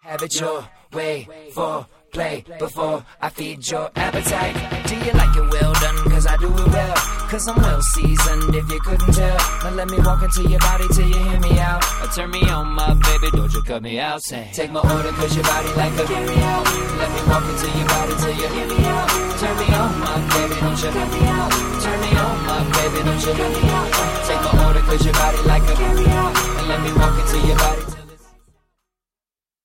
Have it your way for play before I feed your appetite. Do you like it well done? Cause I do it well. Cause I'm well seasoned if you couldn't tell. Now let me walk into your body till you hear me out. Or turn me on, my baby, don't you cut me out. Say, take my order cause your body like a carry out. Let me walk into your body till you hear me out. Turn me on, my baby, don't you cut me out. Turn me on, my baby, don't you cut me out.